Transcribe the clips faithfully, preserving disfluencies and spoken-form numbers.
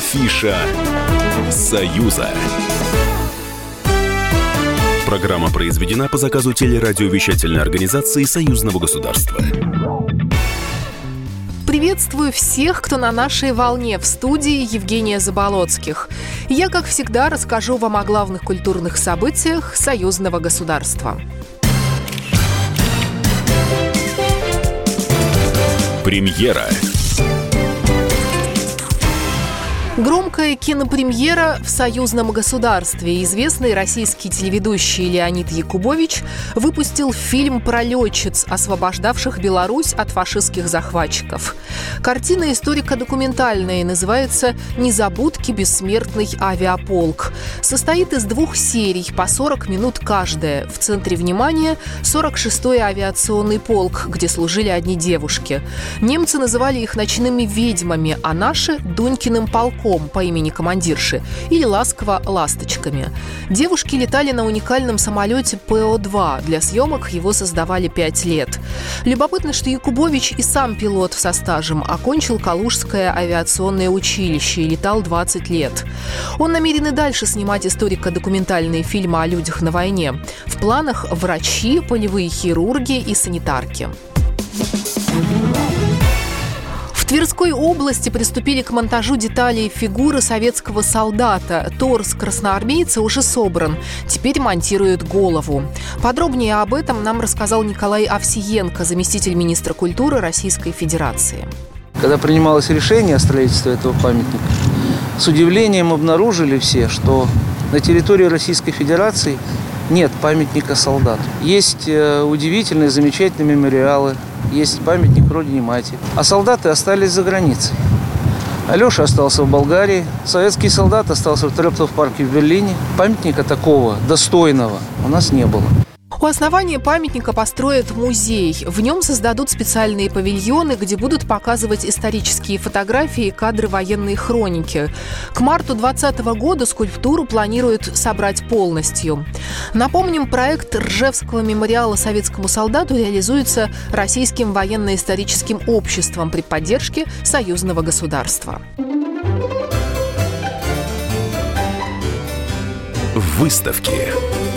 Афиша «Союза». Программа произведена по заказу телерадиовещательной организации Союзного государства. Приветствую всех, кто на нашей волне. В студии Евгения Заболоцких. Я, как всегда, расскажу вам о главных культурных событиях Союзного государства. Премьера. Громкая кинопремьера в союзном государстве. Известный российский телеведущий Леонид Якубович выпустил фильм про летчиц, освобождавших Беларусь от фашистских захватчиков. Картина историко-документальная, называется «Незабудки. Бессмертный авиаполк». Состоит из двух серий, по сорок минут каждая. В центре внимания сорок шестой авиационный полк, где служили одни девушки. Немцы называли их ночными ведьмами, а наши – Дунькиным полком по имени командирши, или ласково «ласточками». Девушки летали на уникальном самолете Пэ О два. Для съемок его создавали пять лет. Любопытно, что Якубович и сам пилот со стажем окончил Калужское авиационное училище и летал двадцать лет. Он намерен и дальше снимать историко-документальные фильмы о людях на войне. В планах врачи, полевые хирурги и санитарки. В Тверской области приступили к монтажу деталей фигуры советского солдата. Торс красноармейца уже собран. Теперь монтируют голову. Подробнее об этом нам рассказал Николай Овсиенко, заместитель министра культуры Российской Федерации. Когда принималось решение о строительстве этого памятника, с удивлением обнаружили все, что на территории Российской Федерации нет памятника солдату. Есть удивительные, замечательные мемориалы, есть памятник Родине-Матери. А солдаты остались за границей. Алеша остался в Болгарии, советский солдат остался в Трептов-парке в Берлине. Памятника такого, достойного, у нас не было. У основания памятника построят музей. В нем создадут специальные павильоны, где будут показывать исторические фотографии и кадры военной хроники. К марту двадцатого года скульптуру планируют собрать полностью. Напомним, проект Ржевского мемориала советскому солдату реализуется Российским военно-историческим обществом при поддержке союзного государства. Выставки.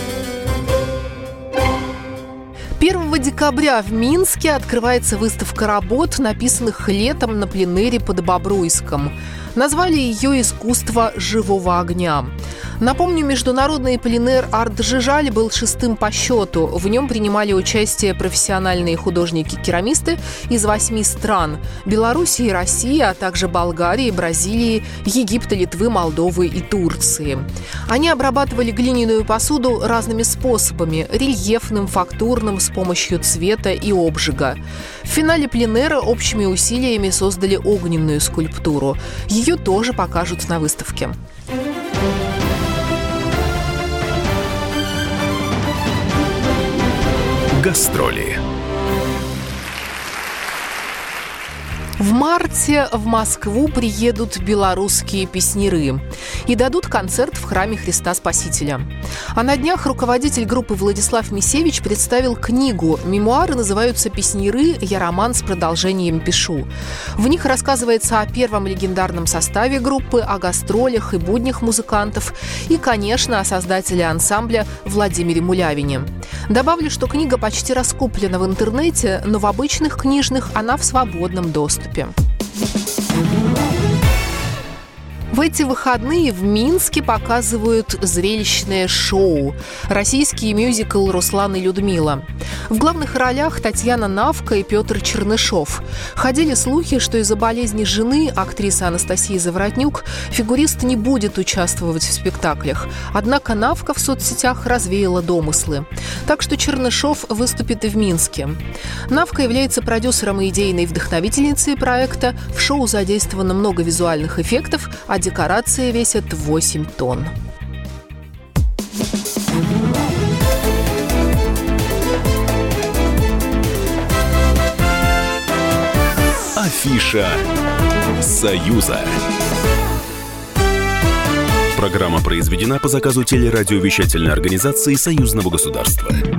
первого декабря в Минске открывается выставка работ, написанных летом на пленэре под Бобруйском. Назвали ее «Искусство живого огня». Напомню, международный пленэр «Арт-Жижаль» был шестым по счету. В нем принимали участие профессиональные художники-керамисты из восьми стран – Белоруссии, России, а также Болгарии, Бразилии, Египта, Литвы, Молдовы и Турции. Они обрабатывали глиняную посуду разными способами – рельефным, фактурным, с помощью цвета и обжига. В финале пленэра общими усилиями создали огненную скульптуру. Ее тоже покажут на выставке. Гастроли. В марте в Москву приедут белорусские песняры и дадут концерт в храме Христа Спасителя. А на днях руководитель группы Владислав Мисевич представил книгу. Мемуары называются «Песняры. Я роман с продолжением пишу». В них рассказывается о первом легендарном составе группы, о гастролях и буднях музыкантов и, конечно, о создателе ансамбля Владимире Мулявине. Добавлю, что книга почти раскуплена в интернете, но в обычных книжных она в свободном доступе. В эти выходные в Минске показывают зрелищное шоу «Российский мюзикл «Руслан и Людмила». В главных ролях Татьяна Навка и Петр Чернышов. Ходили слухи, что из-за болезни жены, актрисы Анастасии Заворотнюк, фигурист не будет участвовать в спектаклях. Однако Навка в соцсетях развеяла домыслы. Так что Чернышов выступит и в Минске. Навка является продюсером и идейной вдохновительницей проекта. В шоу задействовано много визуальных эффектов, а декорации весят восемь тонн. Афиша «Союза». Программа произведена по заказу телерадиовещательной организации Союзного государства.